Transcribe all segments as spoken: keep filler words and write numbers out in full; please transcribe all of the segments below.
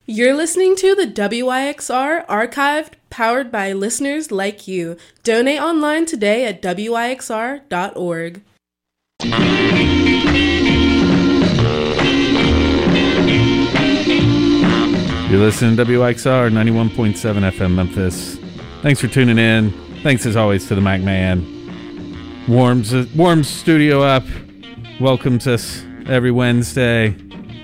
You're listening to the W Y X R Archived, powered by listeners like you. Donate online today at W Y X R dot org. You're listening to W Y X R ninety-one point seven F M Memphis. Thanks for tuning in. Thanks as always to the Mac Man. Warms, warms studio up. Welcomes us every Wednesday.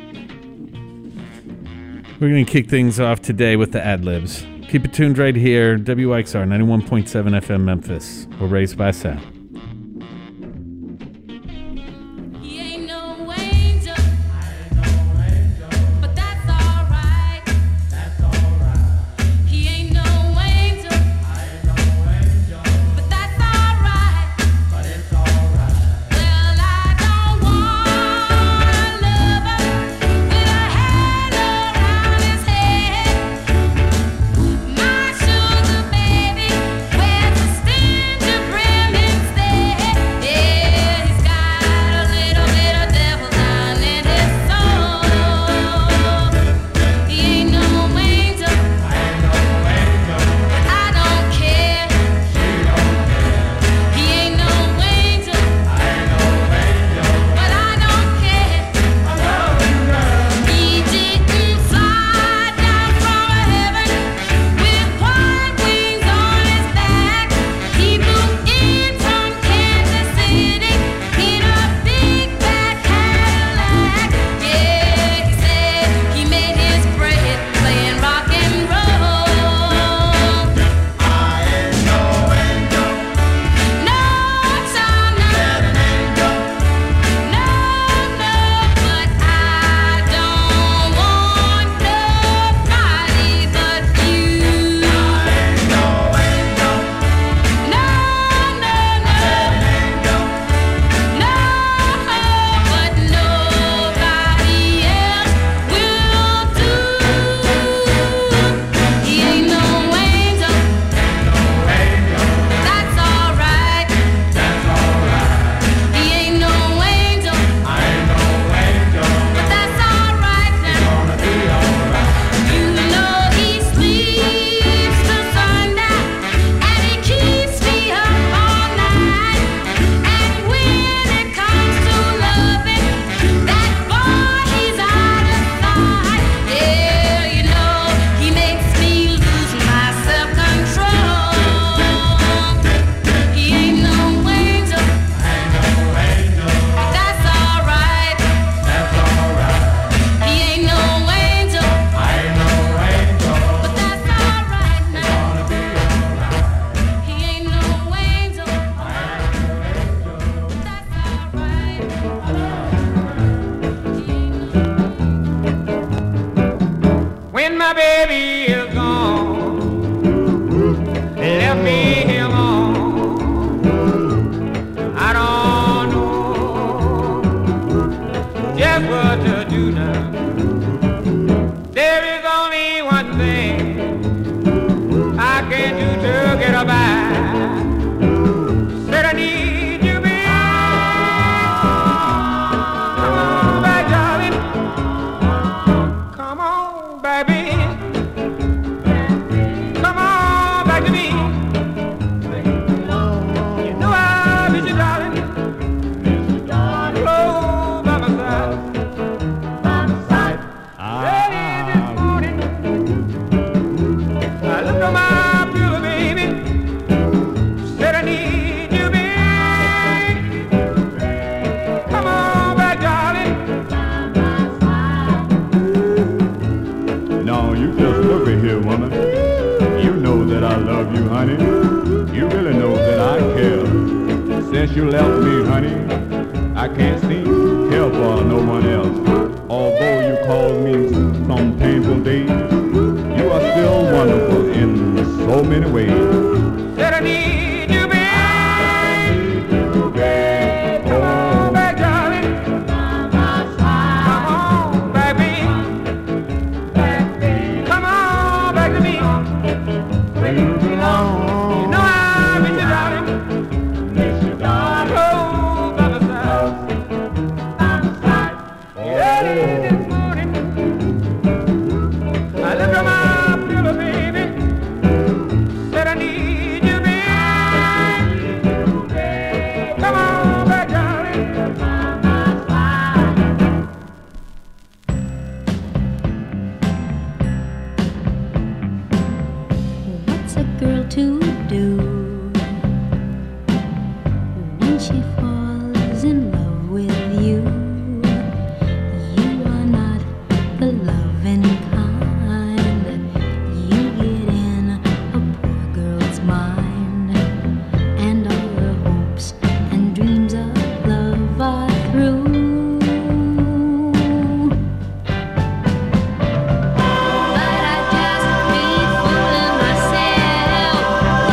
We're going to kick things off today with the ad-libs. Keep it tuned right here. W Y X R ninety-one point seven F M Memphis. We're raised by sound. to do. When she falls in love with you, you are not the loving kind. You get in a poor girl's mind, and all her hopes and dreams of love are through. But I just be fooling myself.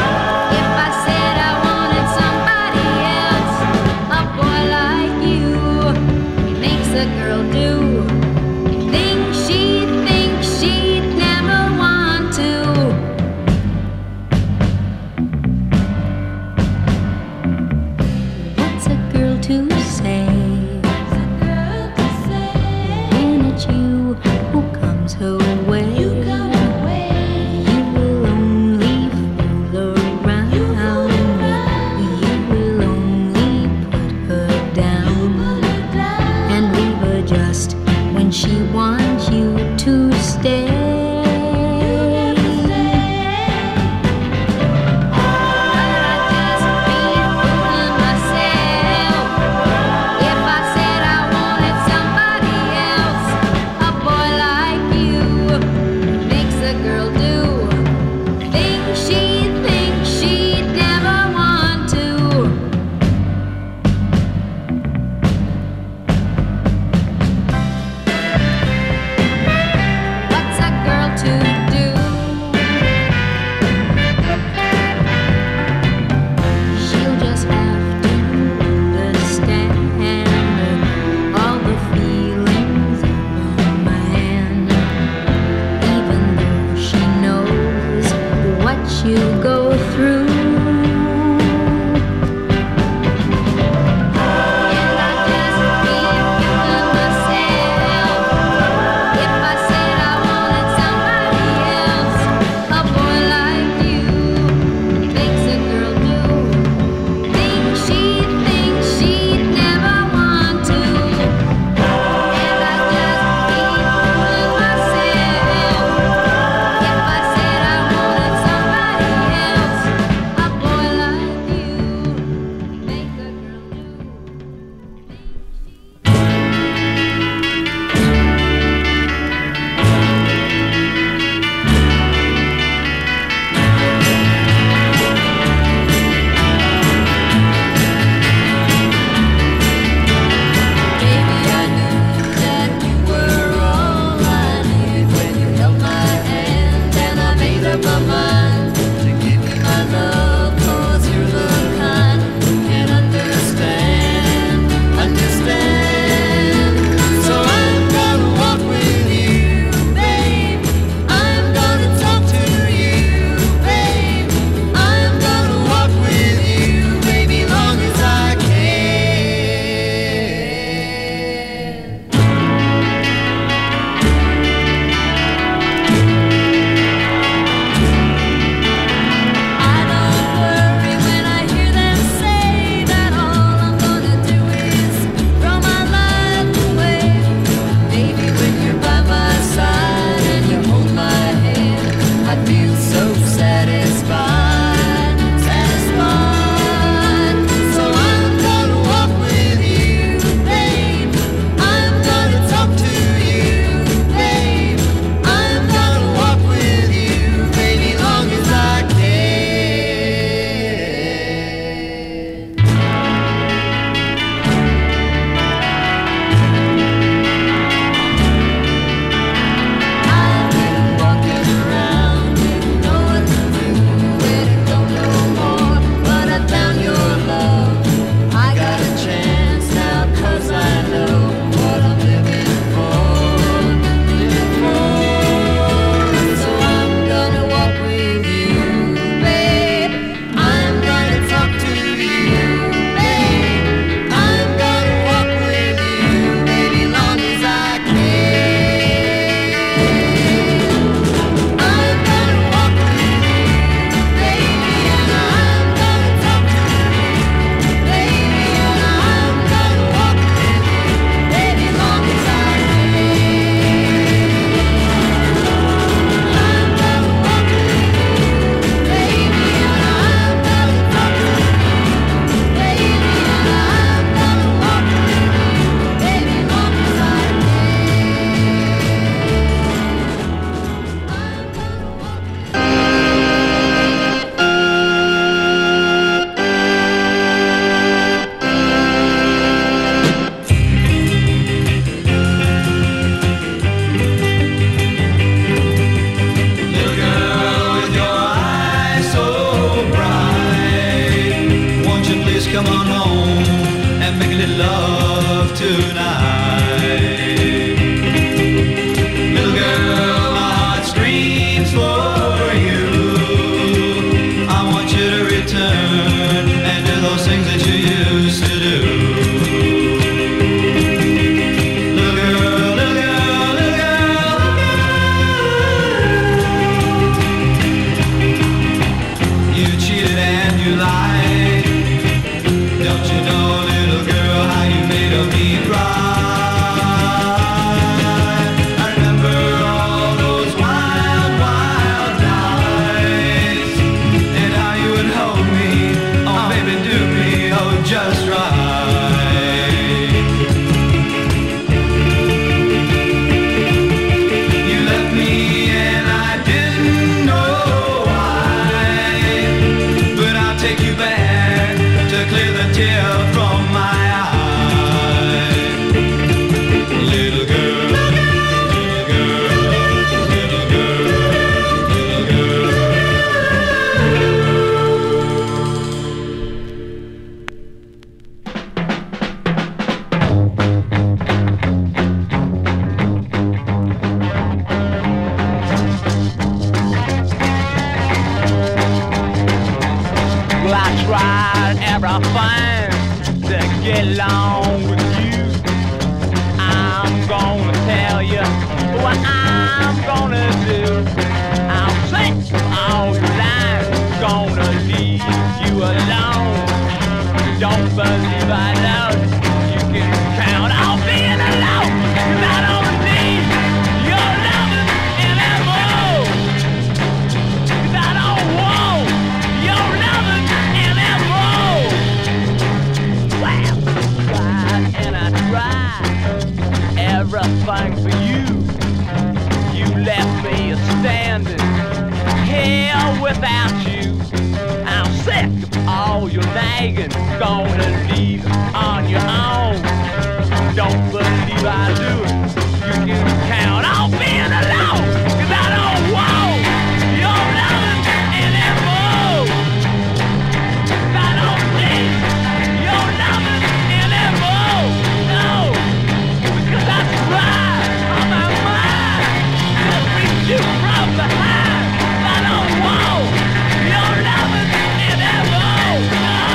tried everything to get along with you. I'm gonna tell you what I'm gonna do. I'm sick of all your lies, gonna leave you alone. Don't believe I love you, you can count on being alone. 'Cause I don't need your loving anymore. 'Cause I don't want your loving anymore. Well, I tried and I tried everything for you. You left me standing here without you. I'm sick of all your nagging, gonna leave on your own. Don't believe I do it, you can count on being alone. 'Cause I don't want your loving anymore. 'Cause I don't need your loving anymore. No, because I tried on my mind to reach you from behind. I don't want your loving anymore. No.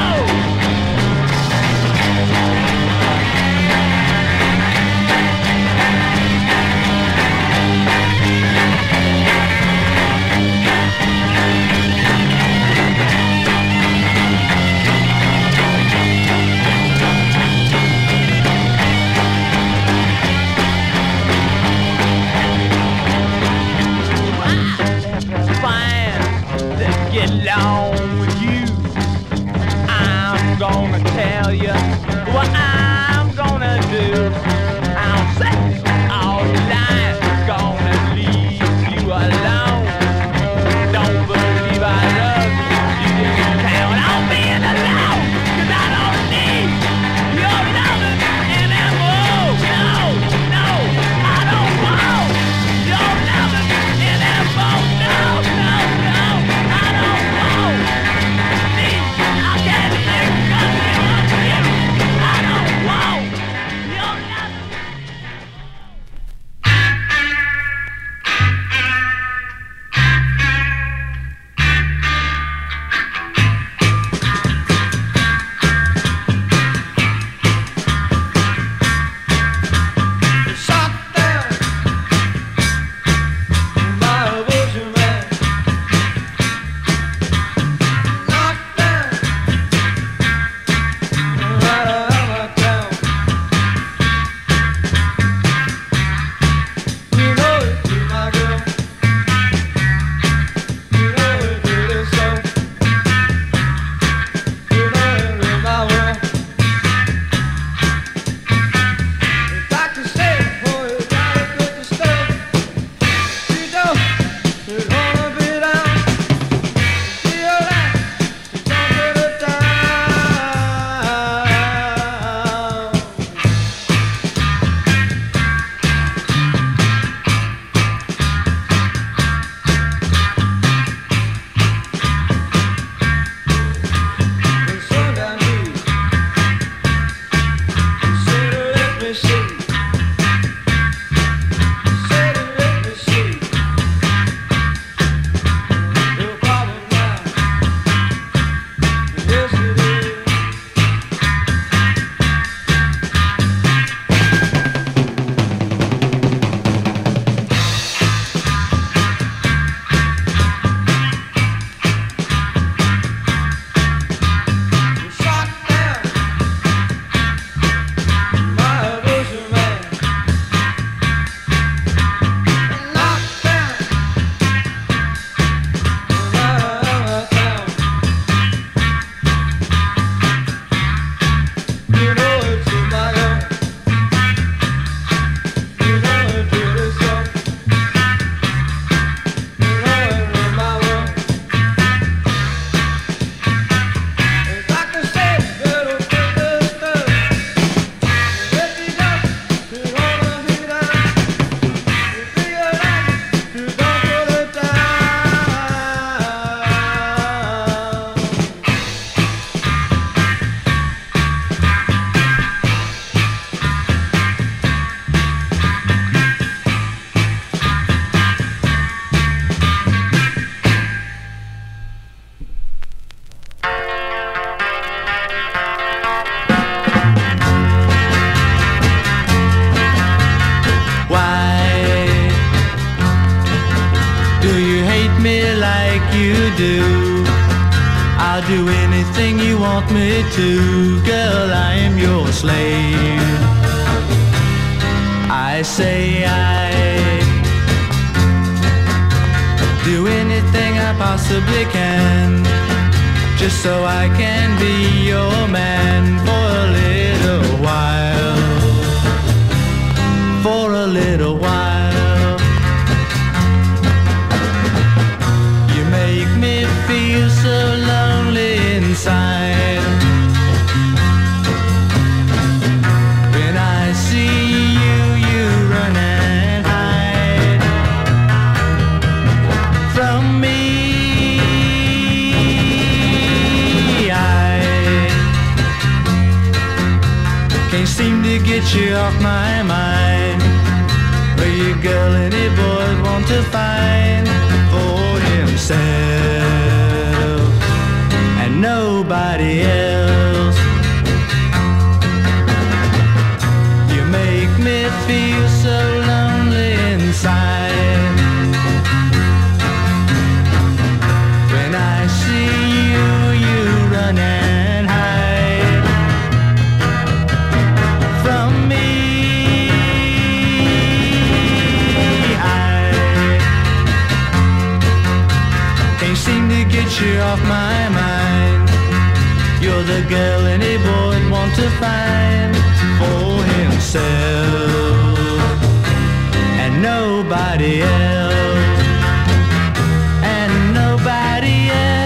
Do you hate me like you do? I'll do anything you want me to. Girl, I am your slave. I say I do anything I possibly can, just so I can be your man for a little while. For a little while. You make me feel so lonely inside. When I see you, you run and hide from me. I can't seem to get you off my mind. Are you a girl any boy want to find for himself and nobody else? You make me feel so lonely inside. When I see you, you run and hide from me. Seem to get you off my mind. You're the girl any boy'd want to find for himself and nobody else. And nobody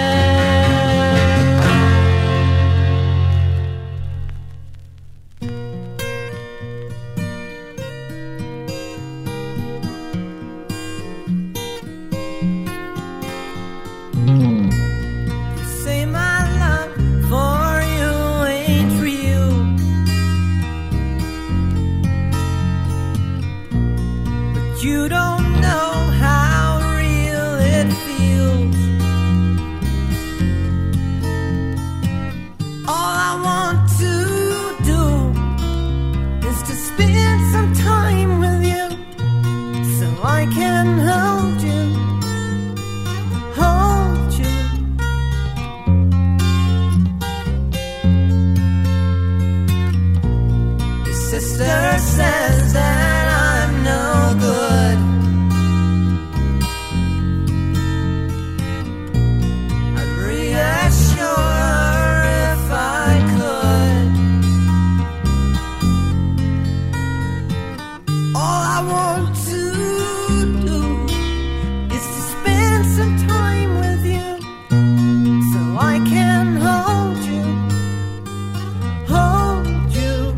Say my love for you ain't real, but you don't know how real it feels. All I want to do is to spend some time with you, so I can hold you, hold you. Sister says that I'm no good. I'd reassure her if I could. All I want to do is to spend some time with you, so I can hold you, hold you.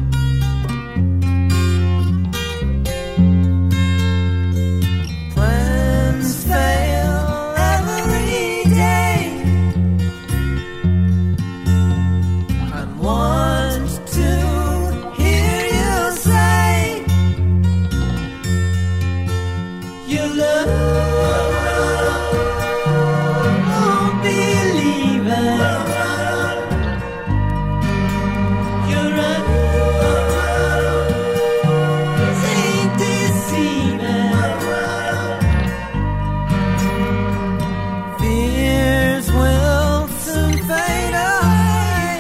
Plans fail every day. I want to hear you say your love won't believe it. Your eyes ain't deceiving. Fears will soon fade away.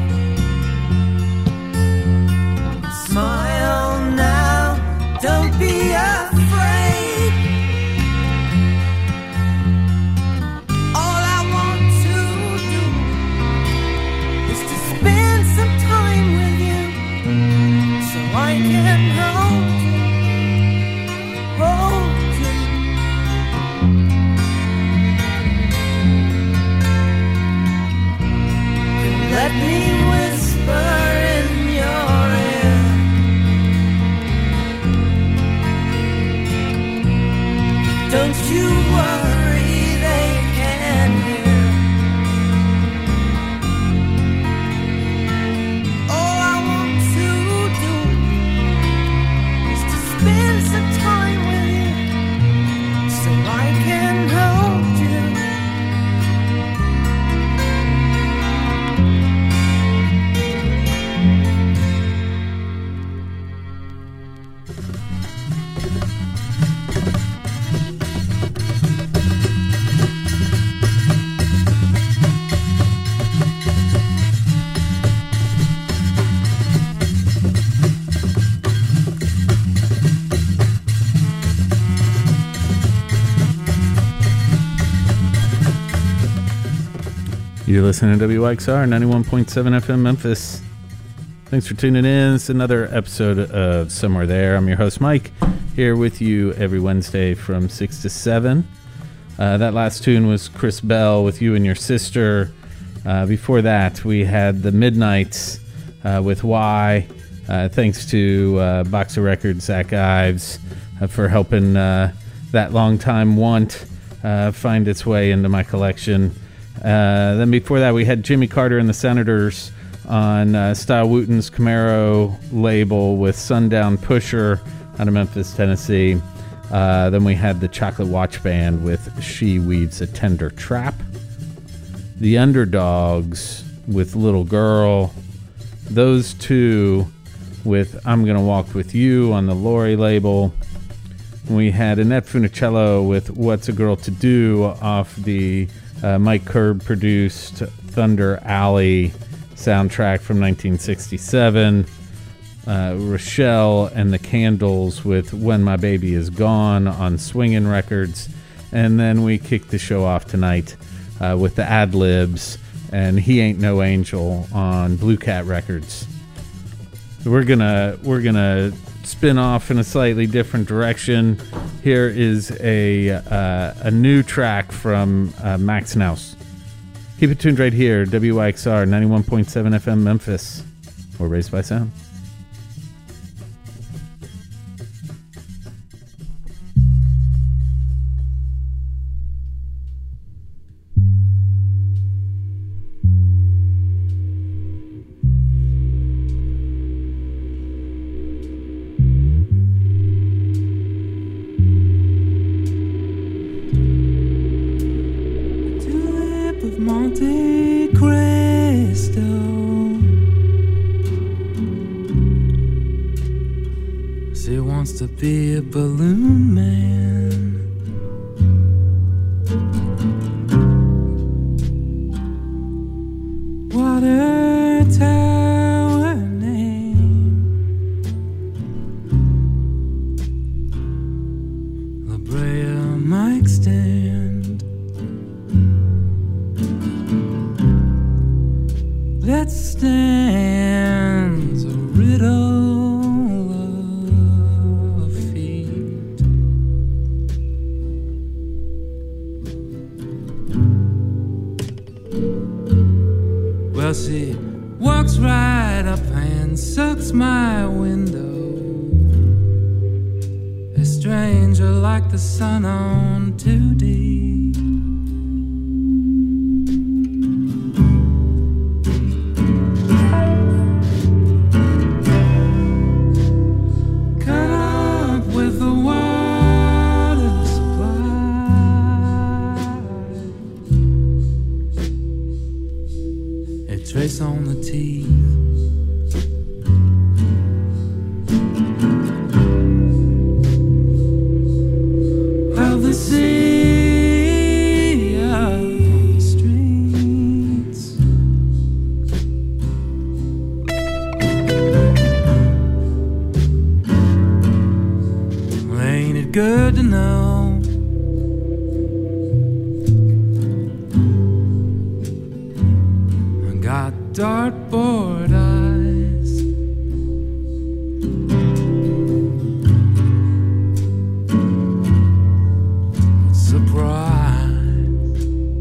Smile now, don't be afraid. All I want to do is to spend some time with you, so I can hold you, hold you. Let me whisper in your ear. Don't you worry, they can hear. All I want to do is to spend some time with you, so I can hold you. You're listening to W X R ninety-one point seven F M Memphis. Thanks for tuning in. It's another episode of Somewhere There. I'm your host, Mike, here with you every Wednesday from six to seven. Uh, that last tune was Chris Bell with You and Your Sister. Uh, before that, we had The Midnights uh, with Why. Uh, thanks to uh, Boxer Records, Zach Ives, uh, for helping uh, that long-time want uh, find its way into my collection. Uh, then before that, we had Jimmy Carter and the Senators on uh, Style Wooten's Camaro label with Sundown Pusher out of Memphis, Tennessee. Uh, then we had the Chocolate Watch Band with She Weaves a Tender Trap. The Underdogs with Little Girl. Those two with I'm Gonna Walk With You on the Lori label. We had Annette Funicello with What's a Girl to Do off the uh, Mike Curb produced Thunder Alley soundtrack from nineteen sixty-seven. Uh, Rochelle and the Candles with When My Baby Is Gone on Swingin' Records. And then we kicked the show off tonight uh, with the Ad-Libs and He Ain't No Angel on Blue Cat Records. We're gonna we're gonna spin off in a slightly different direction. Here is a uh, a new track from uh, Max Naus. Keep it tuned right here, W Y X R ninety-one point seven F M Memphis. We're raised by sound. Monte Cristo. She wants to be a balloon man. Water tower name, La Brea mic stand. That stands a riddle of feet. Well, she walks right up and sucks my window. A stranger like the sun on two D. Trace on the teeth. Of the sea, of the streets. Well, ain't it good to know? Dartboard eyes. Surprise.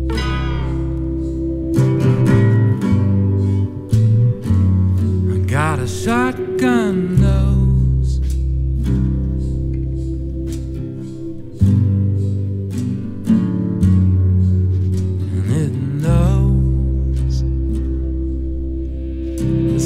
I got a shotgun nose. And it knows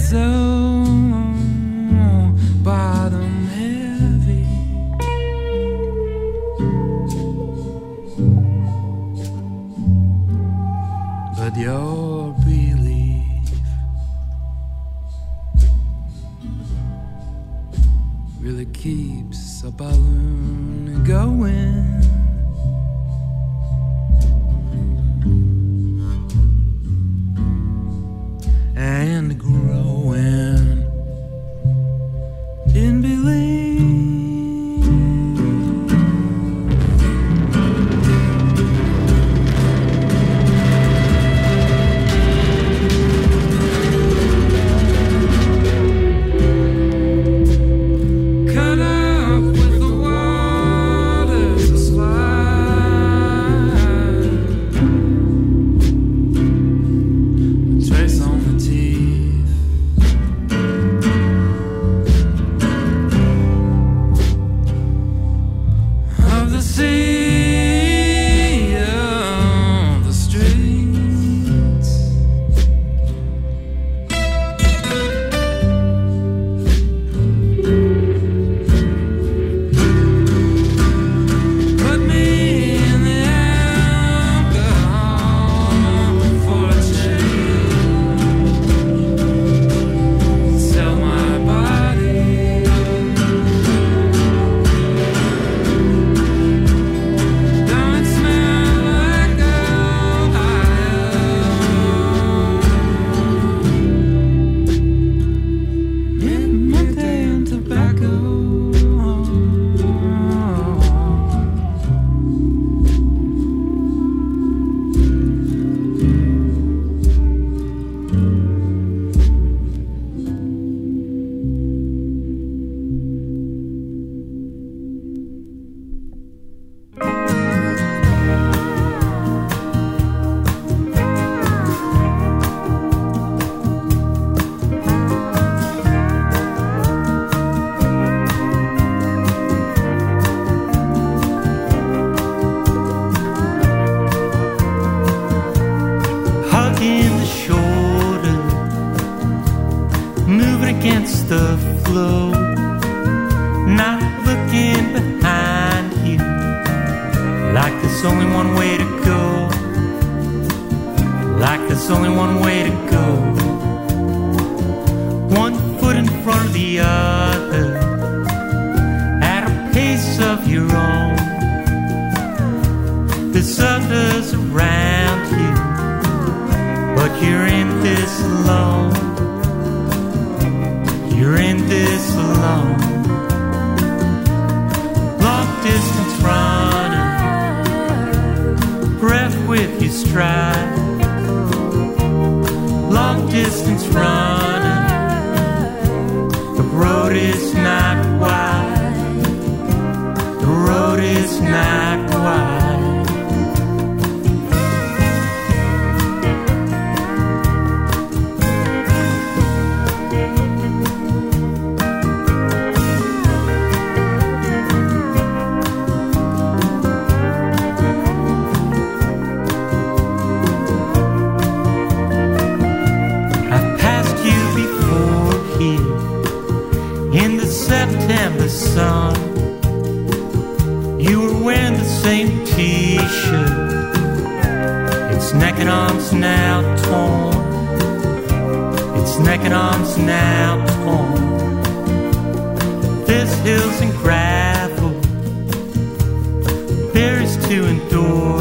so bottom heavy. But your belief really keeps a balloon going. And growing in belief. Cut up with the waters of slide. Trace on the teeth. Of the sea, of the streets. Put me in the alcohol for a change. Sell my body. Don't smell like Ohio. Midnight and tobacco. Hugging the shoulder, moving against the flow, not looking behind you, like there's only one way to go, like there's only one way to go. One foot in front of the other, at a pace of your own. There's others around you, but you're in this alone. You're in this alone. Long distance running, breath with your stride. Long distance running, the road is not wide. The road is not wide. I've passed you before here in the September sun. You were wearing the same t-shirt. Its neck and arms now torn. Its neck and arms now torn. There's hills and gravel. There is to endure.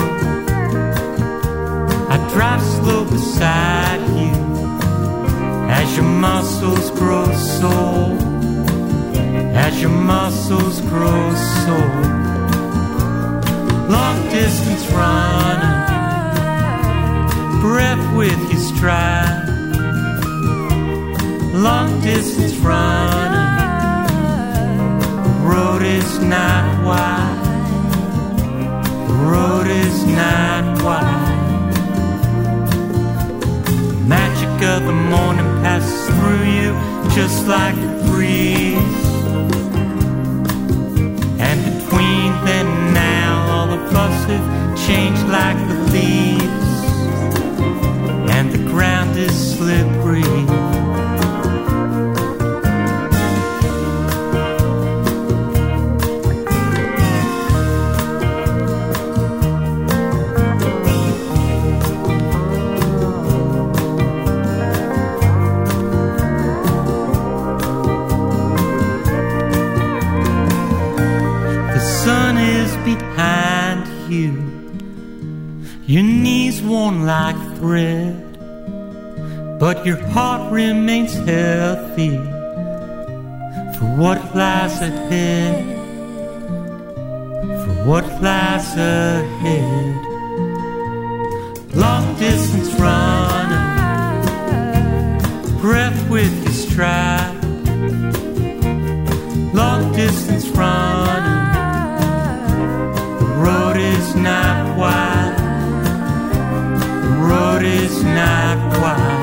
I drive slow beside you as your muscles grow sore. As your muscles grow sore. Long distance running, breath with your stride. Long distance running, the road is not wide. The road is not wide. The magic of the morning passes through you just like a breeze. And between then and now, all of us have changed like the leaves. And the ground is slippery. you. Your knees worn like thread, but your heart remains healthy for what lies ahead, for what lies ahead. Long distance running, breath with your stride. Long distance running, the road is not wide, the road is not wide.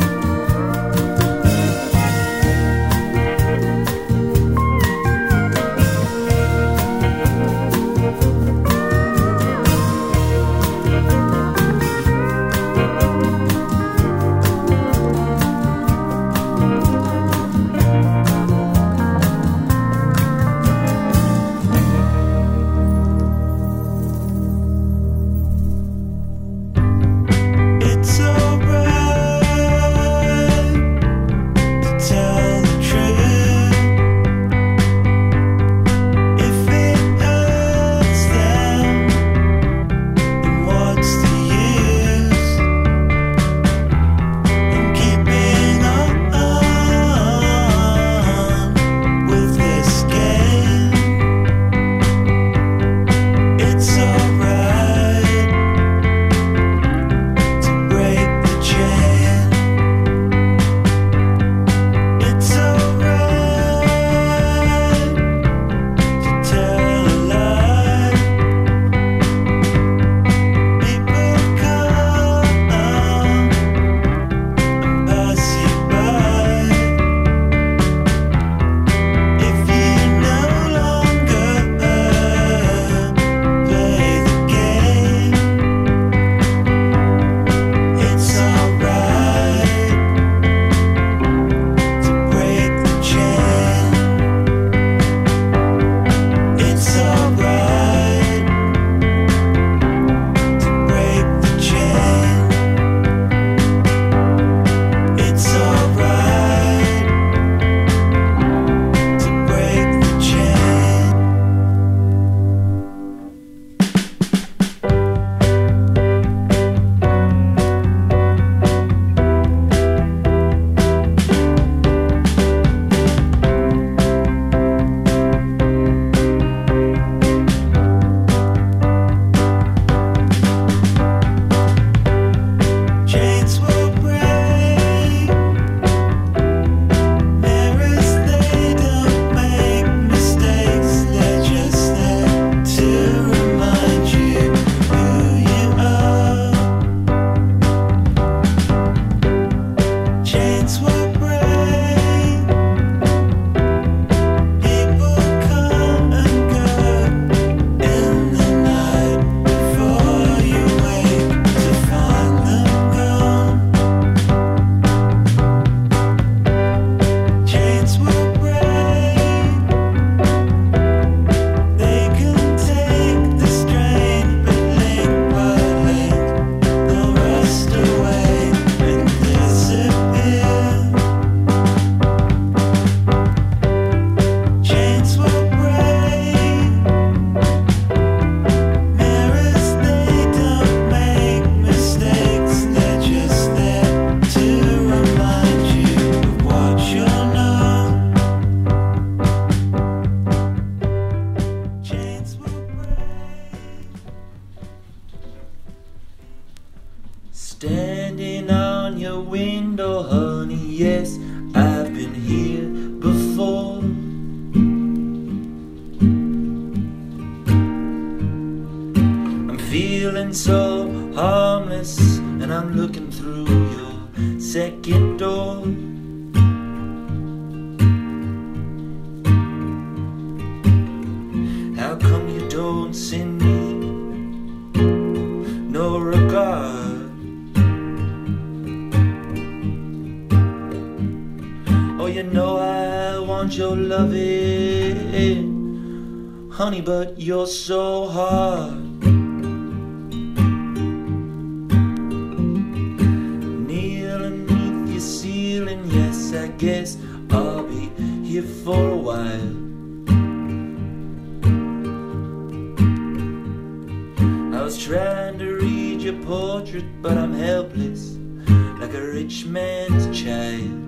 Standing on your window, honey, yes, I've been here before. I'm feeling so harmless, and I'm looking through your second door. How come you don't send me no regard? Oh, you know I want your loving, honey, but you're so hard. Kneeling beneath your ceiling, yes, I guess I'll be here for a while. trying to read your portrait, but I'm helpless, like a rich man's child.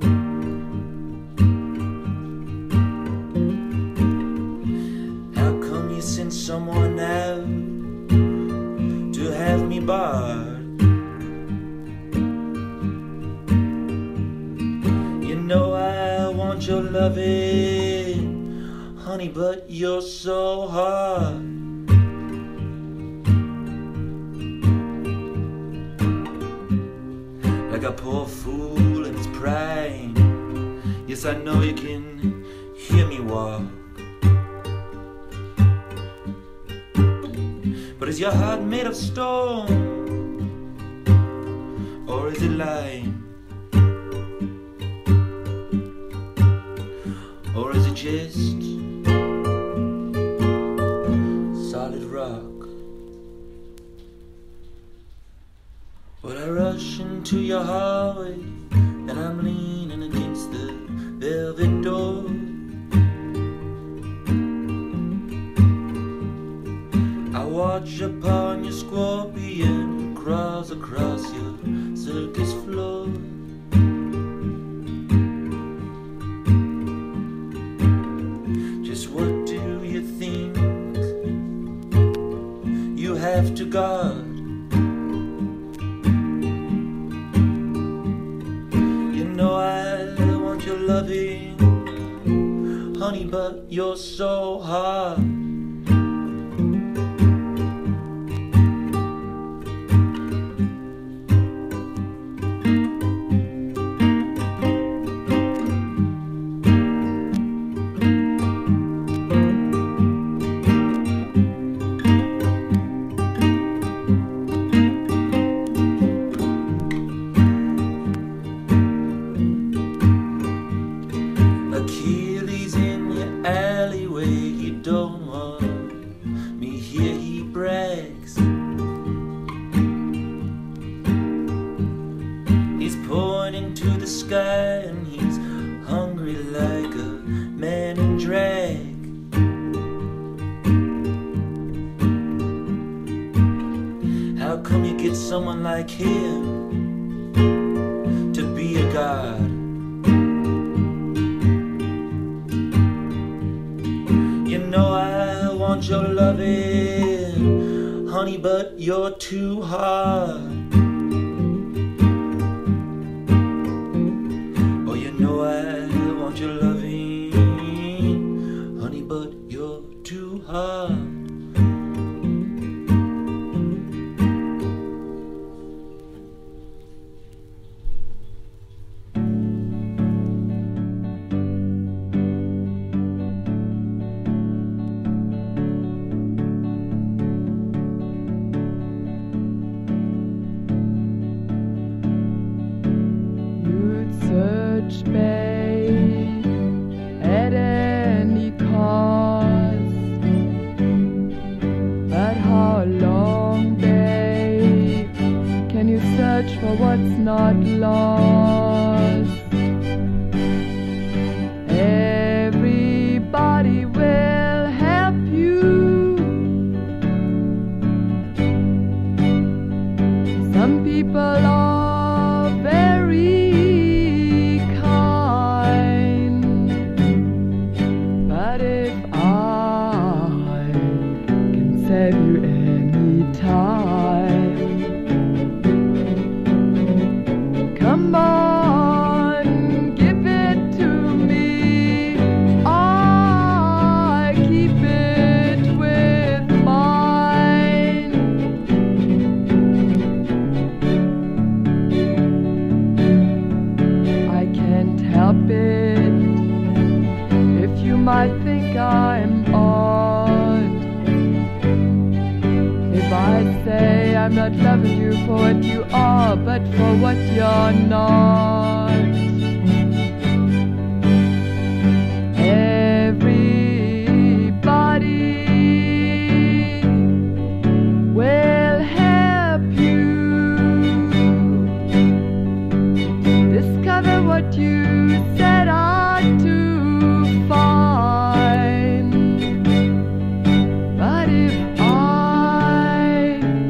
How come you sent someone out to have me barred? You know I want your loving, honey, but you're so hard. Like a poor fool in his prime. Yes, I know you can hear me walk. But is your heart made of stone? Or is it lime? Or is it just solid rock? Well, I rush into your hallway and I'm leaning against the velvet door. I watch upon your scorpion crawls across your circus floor. Just what do you think you have to guard? Loving, honey, but you're so hard. Achilles in your alleyway, you don't want me here, he brags. He's pointing to the sky and he's hungry like a man in drag. How come you get someone like him to be a god? You know I want your loving, honey, but you're too hard. Oh, you know I want your loving, honey, but you're too hard. Search me at any cost, but how long, babe, can you search for what's not lost? Everybody will help you. Some people are very save you any time. Come on, give it to me. I keep it with mine. I can't help it if you might think I'm odd. If I say I'm not loving you for what you are, but for what you're not. Everybody will help you discover what you set out to find. But if I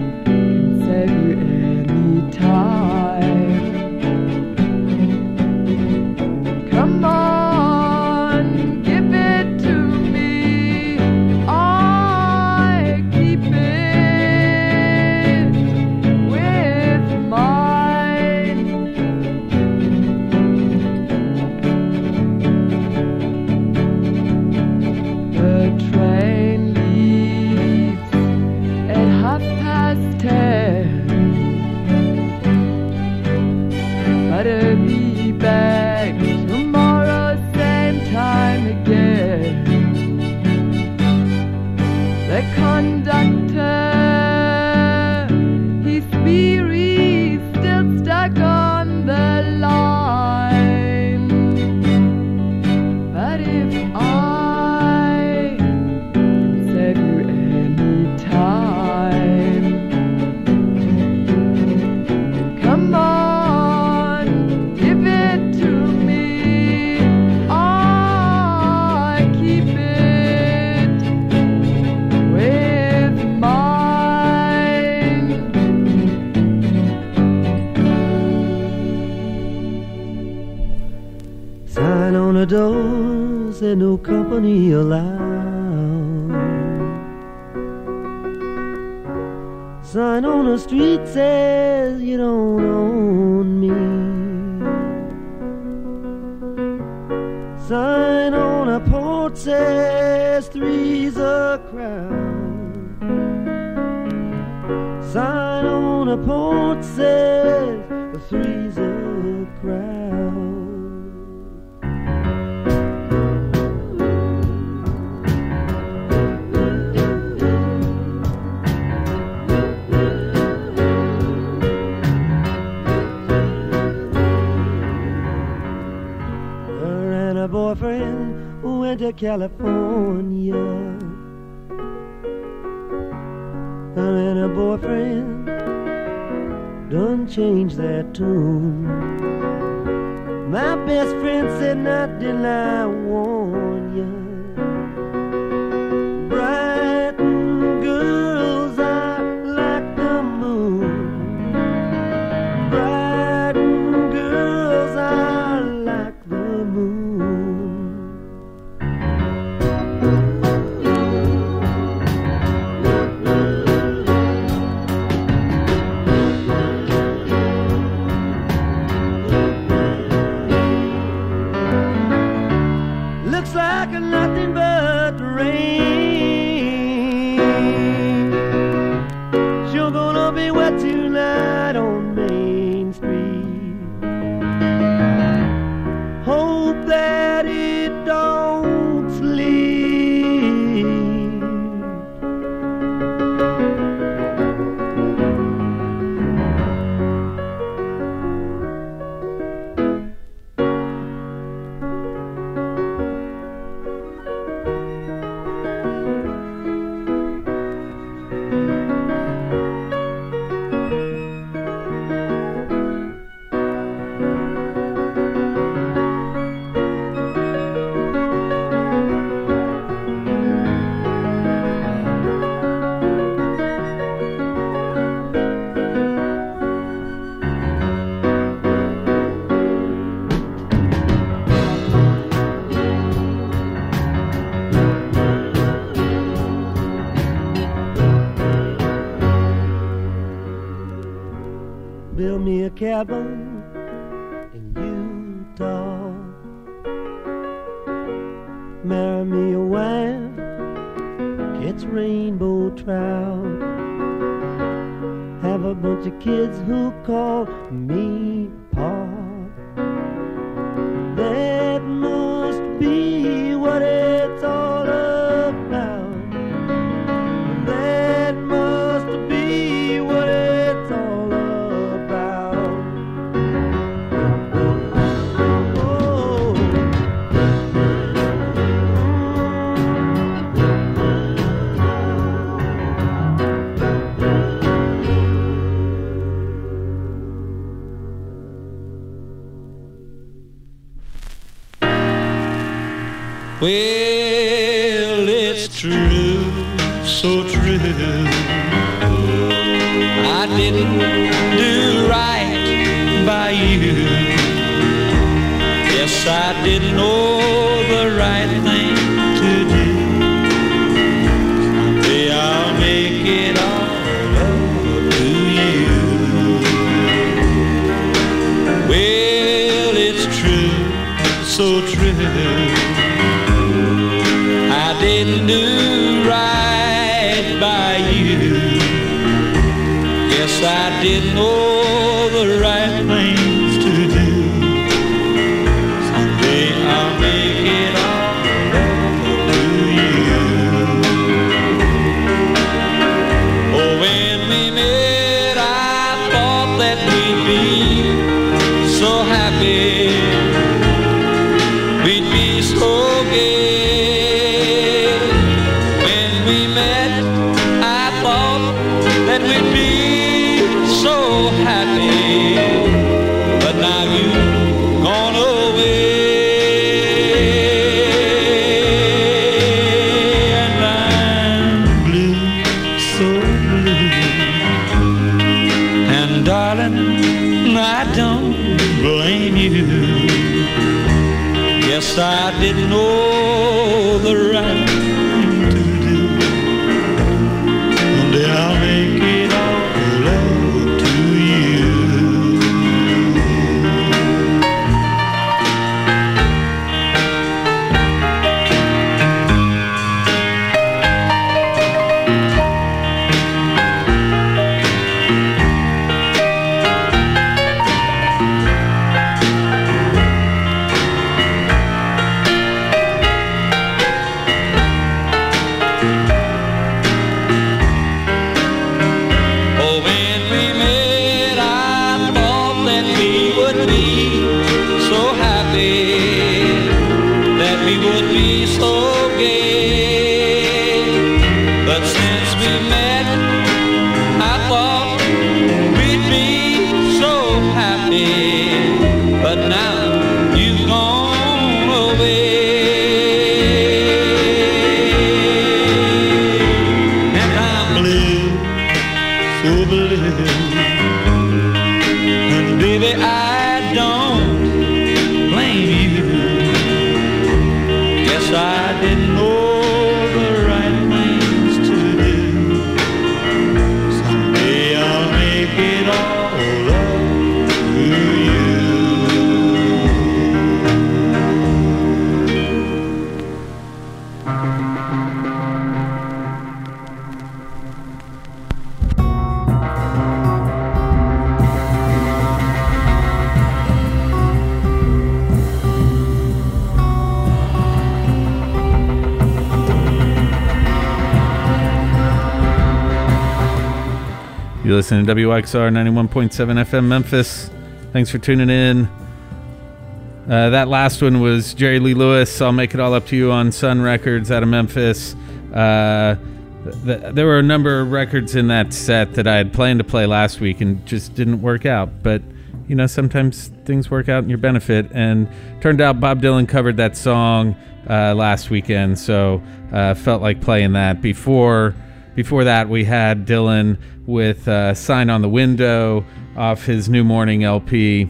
door said no company allowed. Sign on the street says you don't own me. Sign on a porch says three's a crowd. Sign on a porch says three's a crowd. A boyfriend went to California. Her and her boyfriend done changed their tune. My best friend said, not till I warn ya. Bright girls are like the moon. Bright girls are like the moon. Looks like nothing but rain. Sure gonna be wet tonight on Main Street. Hope that it don't sleep. Build me a cabin in Utah. Marry me a wife, catch rainbow trout. Have a bunch of kids who call me Pa. That must be what it's all about. That must be what it's all about. Well, it's true, so true. I didn't do right by you. Yes, I didn't know the right thing to do. Someday I'll make it all up to you. Well, it's true, so true. I didn't do right by you. Yes, I didn't know the right things to do. Someday I'll make it all up to you. Oh, when we met, I thought that we'd be so happy. We'd be so gay. That we'd be so happy. didn't know the right thing to do. One day I'll make it all up to you. Oh, when we met, I thought that we would be so happy, that we would be so gay. But since we met, I thought we'd be so happy. But now you've gone away, and I'm blue, so blue. And baby, I don't blame you. Guess I didn't know the right things to do. Someday I'll make it all up to you. You listen to W X R ninety-one point seven F M Memphis. Thanks for tuning in. Uh, that last one was Jerry Lee Lewis. I'll Make It All Up to You on Sun Records out of Memphis. Uh, th- there were a number of records in that set that I had planned to play last week and just didn't work out. But, you know, sometimes things work out in your benefit. And turned out Bob Dylan covered that song uh, last weekend, so uh, felt like playing that. Before before that, we had Dylan with uh, Sign on the Window off his New Morning L P,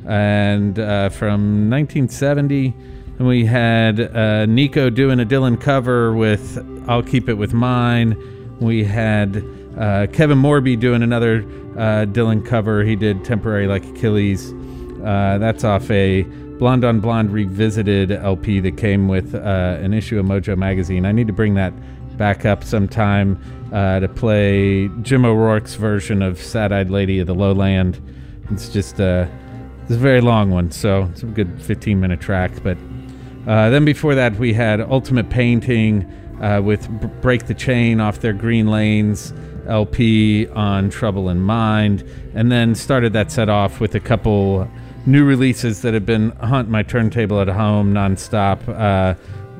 and uh, from nineteen seventy. And we had uh, Nico doing a Dylan cover with I'll Keep It With Mine. We had uh, Kevin Morby doing another uh, Dylan cover. He did Temporary Like Achilles. Uh, that's off a Blonde on Blonde Revisited L P that came with uh, an issue of Mojo Magazine. I need to bring that back up sometime uh, to play Jim O'Rourke's version of Sad-Eyed Lady of the Lowland. It's just uh, it's a very long one, so it's a good fifteen minute track. But uh, then before that, we had Ultimate Painting uh, with B- Break the Chain off their Green Lanes L P on Trouble in Mind, and then started that set off with a couple new releases that have been haunting my turntable at home nonstop. Uh,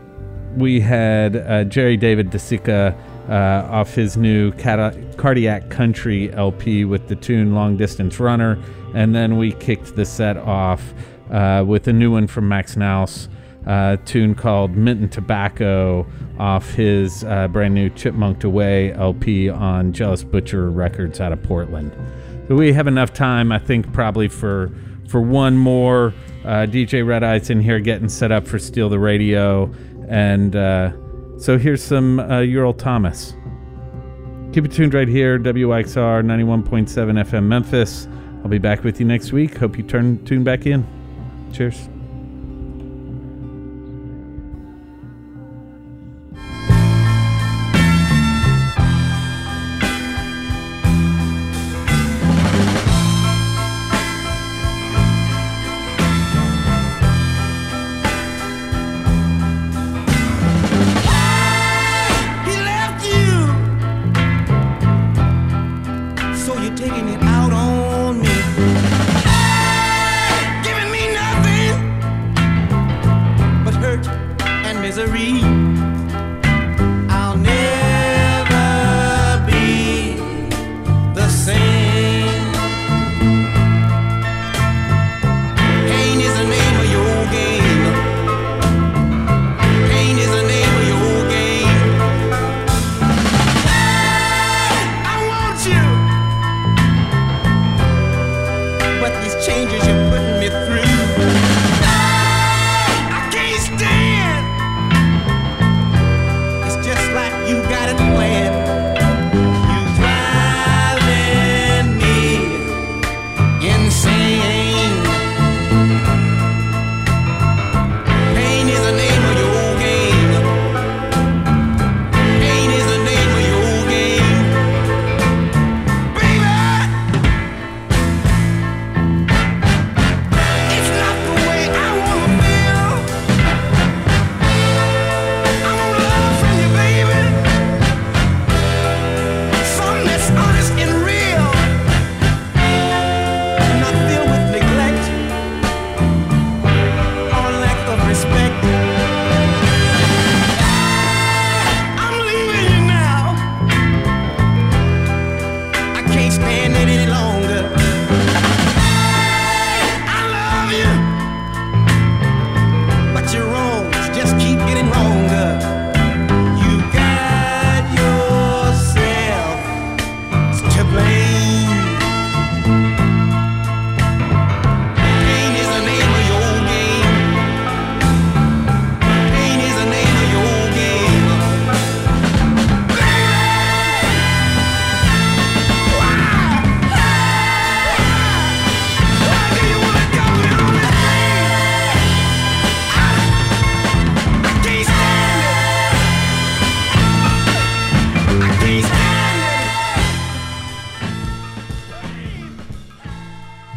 we had uh, Jerry David DeSica uh, off his new Cat- Cardiac Country L P with the tune Long Distance Runner, and then we kicked the set off uh, with a new one from Max Naus, a tune called Mint and Tobacco off his uh, brand new Chipmunked Away L P on Jealous Butcher Records out of Portland. So we have enough time, I think, probably for for one more. uh, D J Red Eye's in here getting set up for Steal the Radio. And uh, so here's some uh, Ural Thomas. Keep it tuned right here, W X R ninety-one point seven F M Memphis. I'll be back with you next week. Hope you turn tune back in. Cheers. He left you, so you're taking it out on me, giving me nothing but hurt and misery. I'll never be the same. Pain is the name of your game. Pain is the name of your game. I want you, but these changes you're putting me through, I can't stand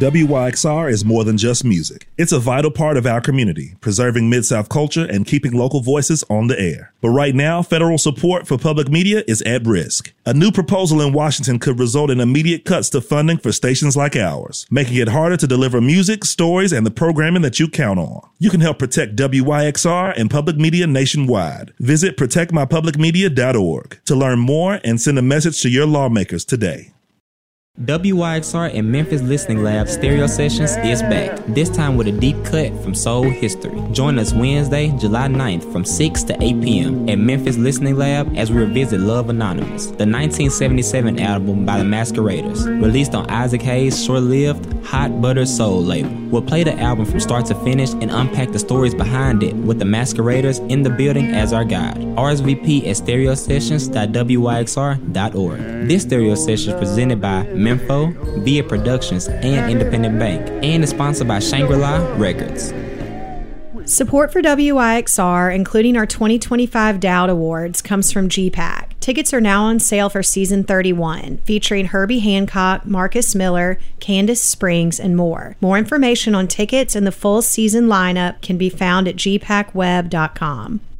W Y X R is more than just music. It's a vital part of our community, preserving Mid-South culture and keeping local voices on the air. But right now, federal support for public media is at risk. A new proposal in Washington could result in immediate cuts to funding for stations like ours, making it harder to deliver music, stories, and the programming that you count on. You can help protect W Y X R and public media nationwide. Visit protect my public media dot org to learn more and send a message to your lawmakers today. W Y X R and Memphis Listening Lab Stereo Sessions is back, this time with a deep cut from soul history. Join us Wednesday, July ninth from six to eight p.m. at Memphis Listening Lab as we revisit Love Anonymous, the nineteen seventy-seven album by the Masqueraders, released on Isaac Hayes' short-lived Hot Butter Soul label. We'll play the album from start to finish and unpack the stories behind it with the Masqueraders in the building as our guide. R S V P at stereo sessions dot w y x r dot org. This stereo session is presented by Memfo, Via Productions, and Independent Bank, and is sponsored by Shangri-La Records. Support for W Y X R, including our twenty twenty-five Dowd Awards, comes from G PAC. Tickets are now on sale for season thirty-one, featuring Herbie Hancock, Marcus Miller, Candace Springs, and more. More information on tickets and the full season lineup can be found at g pac web dot com.